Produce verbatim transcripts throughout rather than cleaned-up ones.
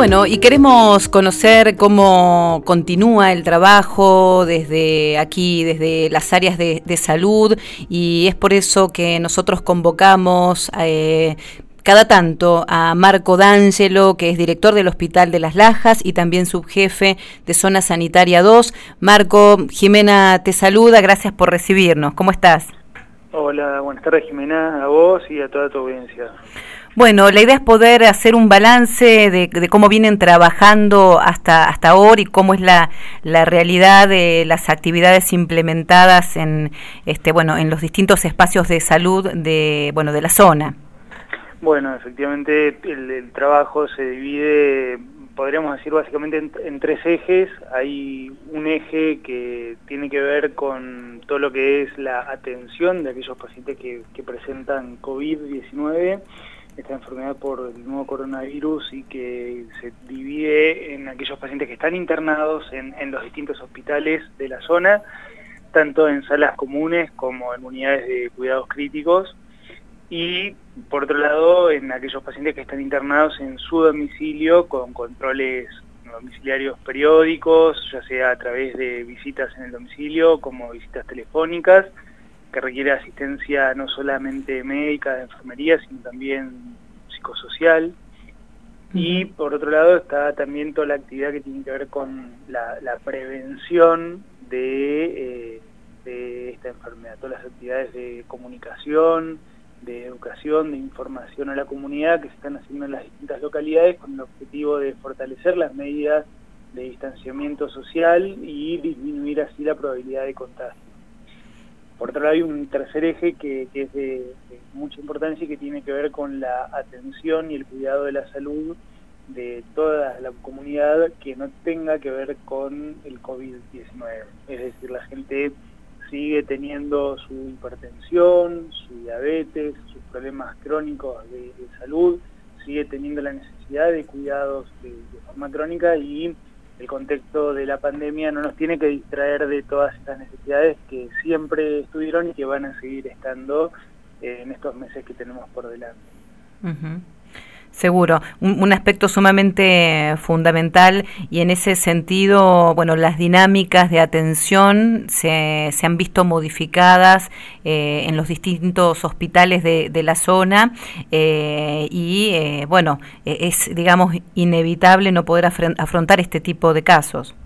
Bueno, y queremos conocer cómo continúa el trabajo desde aquí, desde las áreas de, de salud, y es por eso que nosotros convocamos eh, cada tanto a Marco D'Angelo, que es director del Hospital de Las Lajas y también subjefe de Zona Sanitaria dos. Marco, Jimena te saluda, gracias por recibirnos. ¿Cómo estás? Hola, buenas tardes Jimena, a vos y a toda tu audiencia. Bueno, la idea es poder hacer un balance de, de cómo vienen trabajando hasta hasta ahora y cómo es la, la realidad de las actividades implementadas en este bueno en los distintos espacios de salud de bueno de la zona. Bueno, efectivamente el, el trabajo se divide, podríamos decir básicamente en, en tres ejes. Hay un eje que tiene que ver con todo lo que es la atención de aquellos pacientes que, que presentan COVID diecinueve, esta enfermedad por el nuevo coronavirus, y que se divide en aquellos pacientes que están internados en, en los distintos hospitales de la zona, tanto en salas comunes como en unidades de cuidados críticos, y por otro lado en aquellos pacientes que están internados en su domicilio con controles domiciliarios periódicos, ya sea a través de visitas en el domicilio como visitas telefónicas, que requiere asistencia no solamente médica, de enfermería, sino también psicosocial. Uh-huh. Y por otro lado está también toda la actividad que tiene que ver con la, la prevención de, eh, de esta enfermedad, todas las actividades de comunicación, de educación, de información a la comunidad que se están haciendo en las distintas localidades con el objetivo de fortalecer las medidas de distanciamiento social y disminuir así la probabilidad de contagio. Por otro lado hay un tercer eje que, que es de, de mucha importancia y que tiene que ver con la atención y el cuidado de la salud de toda la comunidad que no tenga que ver con el COVID diecinueve. Es decir, la gente sigue teniendo su hipertensión, su diabetes, sus problemas crónicos de, de salud, sigue teniendo la necesidad de cuidados de, de forma crónica, y el contexto de la pandemia no nos tiene que distraer de todas estas necesidades que siempre estuvieron y que van a seguir estando eh, en estos meses que tenemos por delante. Uh-huh. Seguro, un, un aspecto sumamente fundamental, y en ese sentido, bueno, las dinámicas de atención se, se han visto modificadas eh, en los distintos hospitales de, de la zona eh, y, eh, bueno, es, digamos, inevitable no poder afrontar este tipo de casos.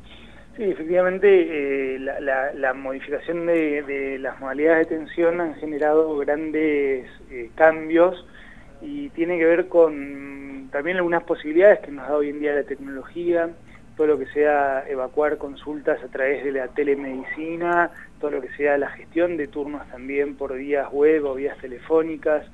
Sí, efectivamente, eh, la, la, la modificación de, de las modalidades de atención han generado grandes eh, cambios, y tiene que ver con también algunas posibilidades que nos da hoy en día la tecnología, todo lo que sea evacuar consultas a través de la telemedicina, todo lo que sea la gestión de turnos también por vías web o vías telefónicas,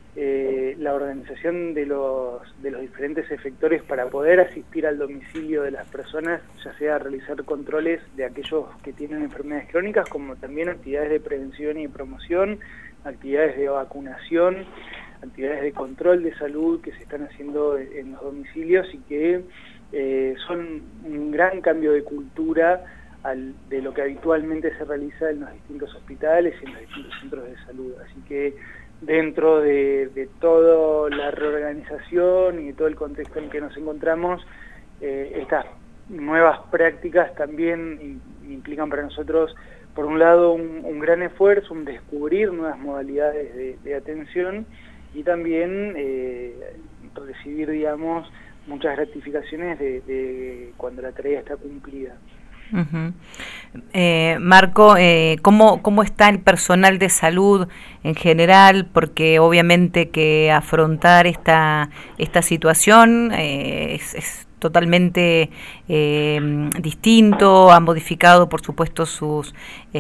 eh, la organización de los, de los diferentes efectores para poder asistir al domicilio de las personas, ya sea realizar controles de aquellos que tienen enfermedades crónicas, como también actividades de prevención y promoción, actividades de vacunación, actividades de control de salud que se están haciendo en los domicilios, y que eh, son un gran cambio de cultura al, de lo que habitualmente se realiza en los distintos hospitales y en los distintos centros de salud. Así que dentro de, de toda la reorganización y de todo el contexto en el que nos encontramos, eh, estas nuevas prácticas también implican para nosotros, por un lado, un, un gran esfuerzo, un descubrir nuevas modalidades de, de atención, y también eh, recibir, digamos, muchas gratificaciones de, de cuando la tarea está cumplida. Uh-huh. eh, Marco, eh, ¿cómo, ¿cómo está el personal de salud en general? Porque obviamente que afrontar esta, esta situación eh, es, es totalmente eh, distinto, ha modificado por supuesto sus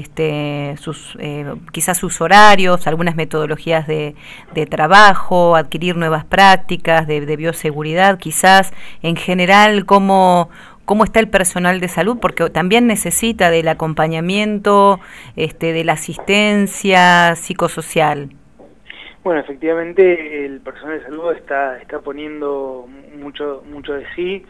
este sus eh, quizás sus horarios, algunas metodologías de, de trabajo, adquirir nuevas prácticas de, de bioseguridad, quizás en general cómo cómo está el personal de salud, porque también necesita del acompañamiento, este de la asistencia psicosocial. Bueno, efectivamente el personal de salud está está poniendo mucho mucho de sí.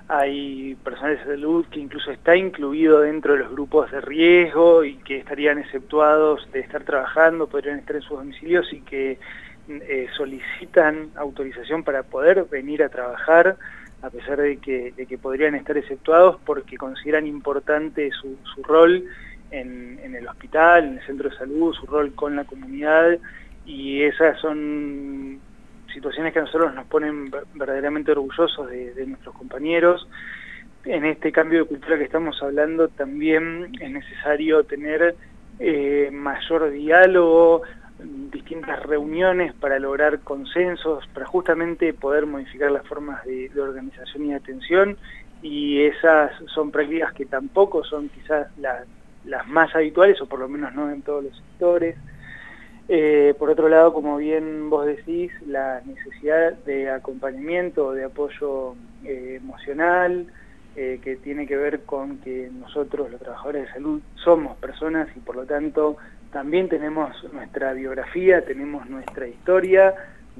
Hay personal de salud que incluso está incluido dentro de los grupos de riesgo y que estarían exceptuados de estar trabajando, podrían estar en sus domicilios, y que eh, solicitan autorización para poder venir a trabajar a pesar de que, de que podrían estar exceptuados porque consideran importante su, su rol en, en el hospital, en el centro de salud, su rol con la comunidad, y esas son situaciones que a nosotros nos ponen verdaderamente orgullosos de, de nuestros compañeros. En este cambio de cultura que estamos hablando también es necesario tener eh, mayor diálogo, distintas reuniones para lograr consensos, para justamente poder modificar las formas de, de organización y de atención, y esas son prácticas que tampoco son quizás las, las más habituales, o por lo menos no en todos los sectores. Eh, por otro lado, como bien vos decís, la necesidad de acompañamiento, de apoyo eh, emocional, eh, que tiene que ver con que nosotros, los trabajadores de salud, somos personas y por lo tanto también tenemos nuestra biografía, tenemos nuestra historia,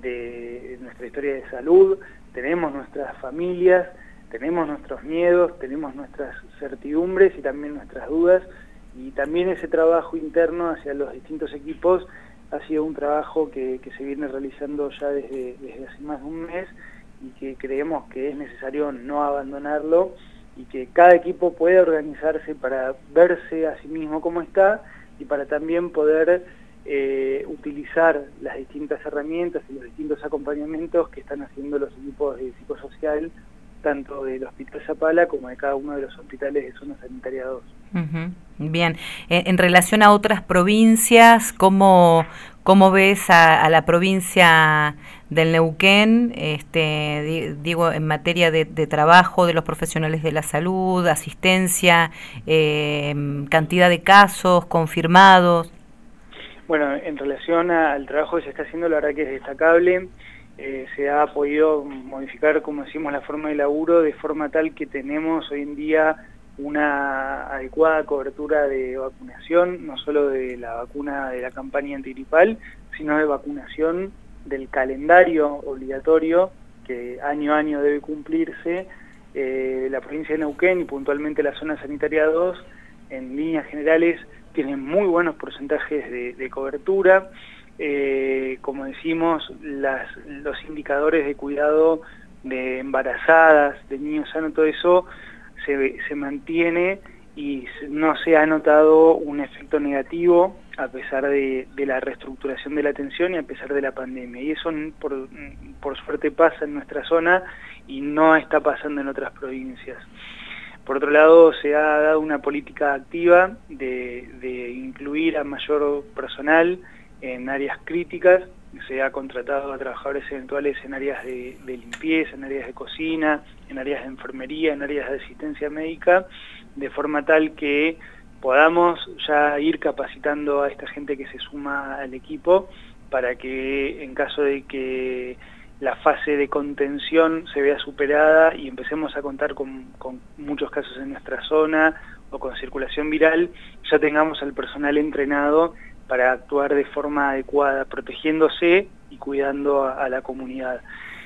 de nuestra historia de salud, tenemos nuestras familias, tenemos nuestros miedos, tenemos nuestras certidumbres y también nuestras dudas, y también ese trabajo interno hacia los distintos equipos ha sido un trabajo que, que se viene realizando ya desde, desde hace más de un mes, y que creemos que es necesario no abandonarlo, y que cada equipo pueda organizarse para verse a sí mismo cómo está, y para también poder eh, utilizar las distintas herramientas y los distintos acompañamientos que están haciendo los equipos de psicosocial, tanto del Hospital Zapala como de cada uno de los hospitales de Zona Sanitaria dos. Uh-huh. Bien, en, en relación a otras provincias, ¿cómo, cómo ves a, a la provincia del Neuquén, este, di, digo, en materia de, de trabajo de los profesionales de la salud, asistencia, eh, cantidad de casos confirmados? Bueno, en relación a, al trabajo que se está haciendo, la verdad que es destacable. Eh, se ha podido modificar, como decimos, la forma de laburo de forma tal que tenemos hoy en día una adecuada cobertura de vacunación, no solo de la vacuna de la campaña antigripal, sino de vacunación del calendario obligatorio que año a año debe cumplirse. Eh, la provincia de Neuquén y puntualmente la zona sanitaria dos, en líneas generales, tienen muy buenos porcentajes de, de cobertura. Eh, como decimos, las, los indicadores de cuidado de embarazadas, de niños sanos, todo eso se, se mantiene y no se ha notado un efecto negativo a pesar de, de la reestructuración de la atención y a pesar de la pandemia. Y eso por, por suerte pasa en nuestra zona y no está pasando en otras provincias. Por otro lado, se ha dado una política activa de, de incluir a mayor personal en áreas críticas. Se ha contratado a trabajadores eventuales en áreas de, de limpieza, en áreas de cocina, en áreas de enfermería, en áreas de asistencia médica, de forma tal que podamos ya ir capacitando a esta gente que se suma al equipo para que en caso de que la fase de contención se vea superada y empecemos a contar con, con muchos casos en nuestra zona o con circulación viral, ya tengamos al personal entrenado para actuar de forma adecuada, protegiéndose y cuidando a, a la comunidad.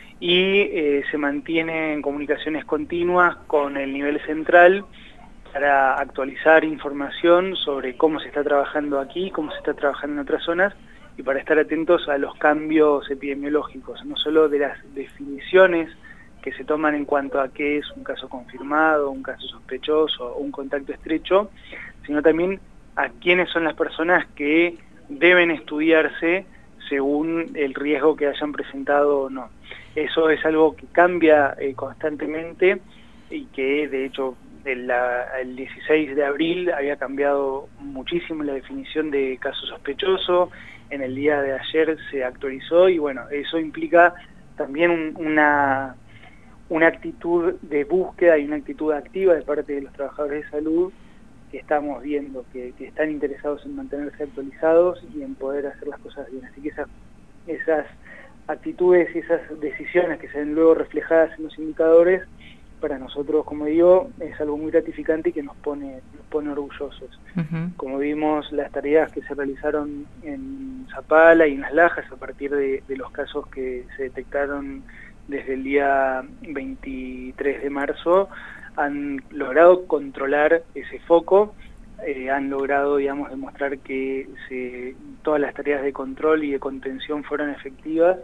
Y eh, se mantiene en comunicaciones continuas con el nivel central para actualizar información sobre cómo se está trabajando aquí, cómo se está trabajando en otras zonas, y para estar atentos a los cambios epidemiológicos, no solo de las definiciones que se toman en cuanto a qué es un caso confirmado, un caso sospechoso o un contacto estrecho, sino también a quiénes son las personas que deben estudiarse según el riesgo que hayan presentado o no. Eso es algo que cambia eh, constantemente y que de hecho el, la, el dieciséis de abril había cambiado muchísimo la definición de caso sospechoso. En el día de ayer se actualizó y bueno, eso implica también un, una, una actitud de búsqueda y una actitud activa de parte de los trabajadores de salud que estamos viendo, que, que están interesados en mantenerse actualizados y en poder hacer las cosas bien. Así que esas, esas actitudes y esas decisiones que se ven luego reflejadas en los indicadores, para nosotros, como digo, es algo muy gratificante y que nos pone, nos pone orgullosos. Uh-huh. Como vimos, las tareas que se realizaron en Zapala y en Las Lajas a partir de, de los casos que se detectaron desde el día veintitrés de marzo, han logrado controlar ese foco, eh, han logrado, digamos, demostrar que se, todas las tareas de control y de contención fueron efectivas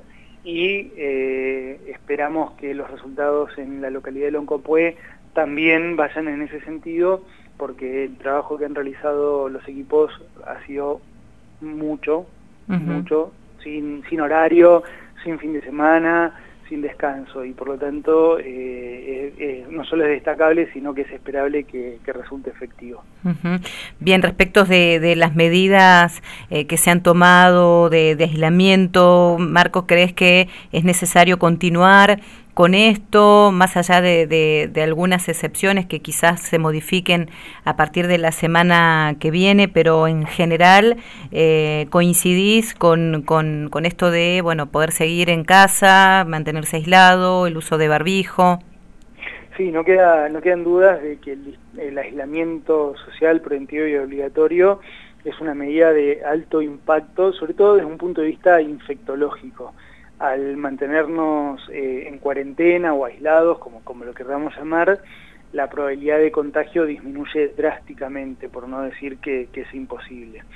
y eh, esperamos que los resultados en la localidad de Loncopué también vayan en ese sentido, porque el trabajo que han realizado los equipos ha sido mucho, uh-huh. mucho, sin, sin horario, sin fin de semana, sin descanso, y por lo tanto eh, eh, eh, no solo es destacable, sino que es esperable que, que resulte efectivo. Uh-huh. Bien, respecto de, de las medidas eh, que se han tomado de, de aislamiento, Marcos, ¿crees que es necesario continuar con esto, más allá de, de, de algunas excepciones que quizás se modifiquen a partir de la semana que viene, pero en general eh, coincidís con, con, con esto de bueno poder seguir en casa, mantenerse aislado, el uso de barbijo? Sí, no queda no quedan dudas de que el, el aislamiento social preventivo y obligatorio es una medida de alto impacto, sobre todo desde un punto de vista infectológico. Al mantenernos eh, en cuarentena o aislados, como, como lo queramos llamar, la probabilidad de contagio disminuye drásticamente, por no decir que, que es imposible.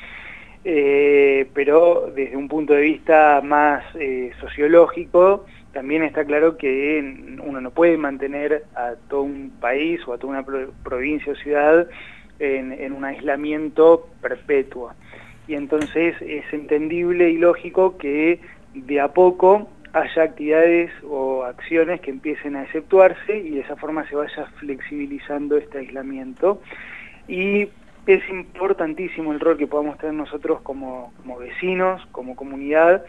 Eh, pero desde un punto de vista más eh, sociológico, también está claro que uno no puede mantener a todo un país o a toda una pro provincia o ciudad en, en un aislamiento perpetuo. Y entonces es entendible y lógico que de a poco haya actividades o acciones que empiecen a exceptuarse y de esa forma se vaya flexibilizando este aislamiento. Y es importantísimo el rol que podamos tener nosotros como, como vecinos, como comunidad,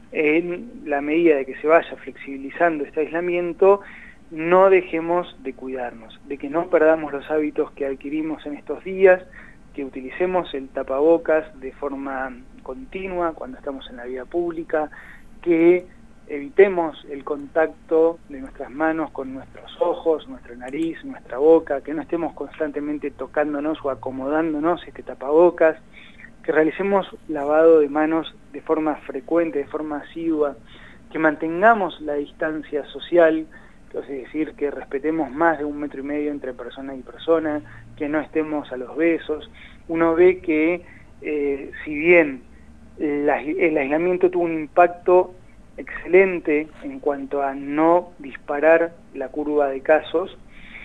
en la medida de que se vaya flexibilizando este aislamiento, no dejemos de cuidarnos, de que no perdamos los hábitos que adquirimos en estos días, que utilicemos el tapabocas de forma continua cuando estamos en la vía pública, que evitemos el contacto de nuestras manos con nuestros ojos, nuestra nariz, nuestra boca, que no estemos constantemente tocándonos o acomodándonos este tapabocas, que realicemos lavado de manos de forma frecuente, de forma asidua, que mantengamos la distancia social, es decir, que respetemos más de un metro y medio entre persona y persona, que no estemos a los besos. Uno ve que eh, si bien la, el aislamiento tuvo un impacto excelente en cuanto a no disparar la curva de casos,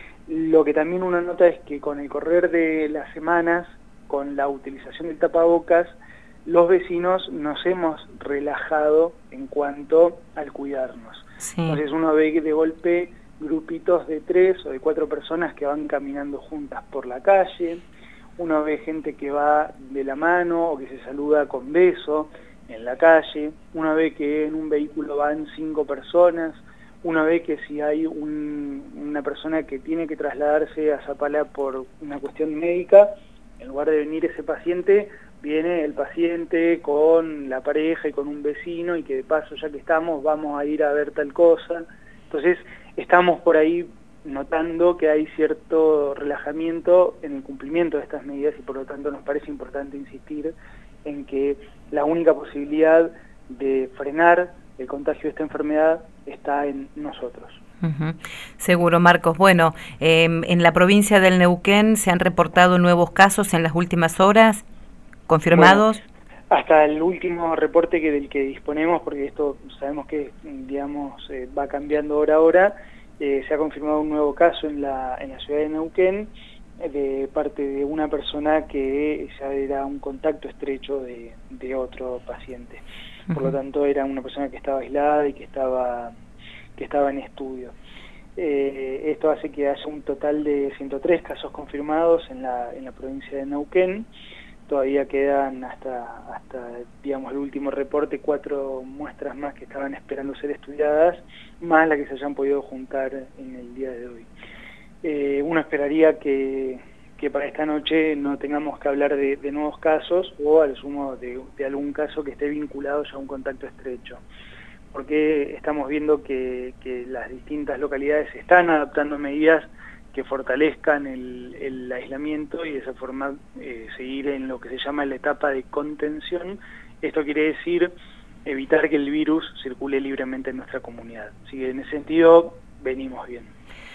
lo que también uno nota es que con el correr de las semanas, con la utilización del tapabocas, los vecinos nos hemos relajado en cuanto al cuidarnos. Sí. Entonces uno ve que de golpe grupitos de tres o de cuatro personas que van caminando juntas por la calle, uno ve gente que va de la mano o que se saluda con beso en la calle, uno ve que en un vehículo van cinco personas, uno ve que si hay un, una persona que tiene que trasladarse a Zapala por una cuestión médica, en lugar de venir ese paciente, viene el paciente con la pareja y con un vecino, y que de paso, ya que estamos, vamos a ir a ver tal cosa. Entonces estamos por ahí notando que hay cierto relajamiento en el cumplimiento de estas medidas, y por lo tanto nos parece importante insistir en que la única posibilidad de frenar el contagio de esta enfermedad está en nosotros. Uh-huh. Seguro, Marcos. Bueno, eh, en la provincia del Neuquén se han reportado nuevos casos en las últimas horas, confirmados. Bueno, hasta el último reporte que del que disponemos, porque esto sabemos que digamos eh, va cambiando hora a hora, eh, se ha confirmado un nuevo caso en la en la ciudad de Neuquén eh, de parte de una persona que ya era un contacto estrecho de, de otro paciente. Uh-huh. Por lo tanto, era una persona que estaba aislada y que estaba que estaba en estudio. Eh, esto hace que haya un total de ciento tres casos confirmados en la, en la provincia de Neuquén. Todavía quedan hasta, hasta digamos, el último reporte, cuatro muestras más que estaban esperando ser estudiadas, más las que se hayan podido juntar en el día de hoy. Eh, uno esperaría que, que para esta noche no tengamos que hablar de, de nuevos casos, o al sumo de, de algún caso que esté vinculado ya a un contacto estrecho, porque estamos viendo que, que las distintas localidades están adaptando medidas que fortalezcan el, el aislamiento y de esa forma eh, seguir en lo que se llama la etapa de contención. Esto quiere decir evitar que el virus circule libremente en nuestra comunidad. Así que en ese sentido venimos bien.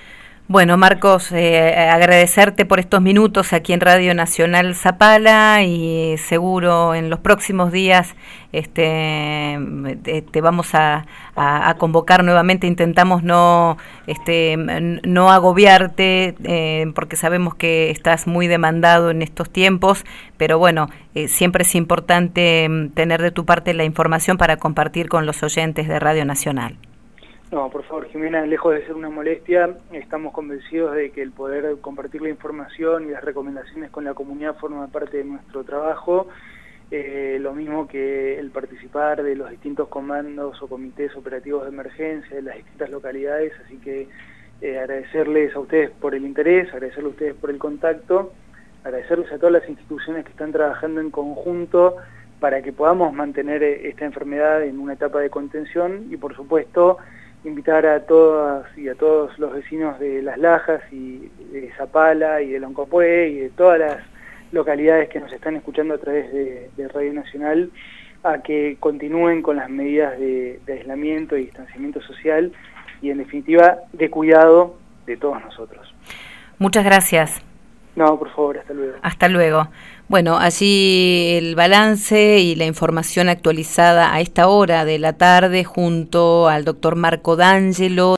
Bueno, Marcos, eh, agradecerte por estos minutos aquí en Radio Nacional Zapala y seguro en los próximos días este, te vamos a, a, a convocar nuevamente. Intentamos no, este, no agobiarte eh, porque sabemos que estás muy demandado en estos tiempos, pero bueno, eh, siempre es importante tener de tu parte la información para compartir con los oyentes de Radio Nacional. No, por favor, Jimena, lejos de ser una molestia, estamos convencidos de que el poder compartir la información y las recomendaciones con la comunidad forma parte de nuestro trabajo, eh, lo mismo que el participar de los distintos comandos o comités operativos de emergencia de las distintas localidades, así que eh, agradecerles a ustedes por el interés, agradecerles a ustedes por el contacto, agradecerles a todas las instituciones que están trabajando en conjunto para que podamos mantener esta enfermedad en una etapa de contención y, por supuesto, invitar a todas y a todos los vecinos de Las Lajas y de Zapala y de Loncopué y de todas las localidades que nos están escuchando a través de, de Radio Nacional a que continúen con las medidas de, de aislamiento y distanciamiento social y, en definitiva, de cuidado de todos nosotros. Muchas gracias. No, por favor, hasta luego. Hasta luego. Bueno, allí el balance y la información actualizada a esta hora de la tarde junto al doctor Marco D'Angelo.